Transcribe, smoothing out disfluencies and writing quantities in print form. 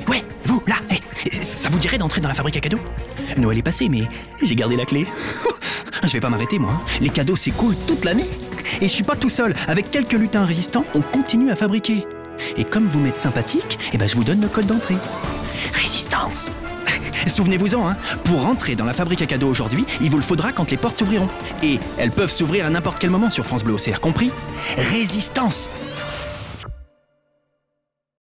Ouais, vous, là, ça vous dirait d'entrer dans la fabrique à cadeaux? Noël est passé, mais j'ai gardé la clé. Je vais pas m'arrêter, moi. Les cadeaux, c'est cool toute l'année. Et je suis pas tout seul. Avec quelques lutins résistants, on continue à fabriquer. Et comme vous m'êtes sympathique, je vous donne le code d'entrée. Résistance. Souvenez-vous-en, hein, pour rentrer dans la fabrique à cadeaux aujourd'hui, il vous le faudra quand les portes s'ouvriront. Et elles peuvent s'ouvrir à n'importe quel moment sur France Bleu Auxerre, compris? Résistance.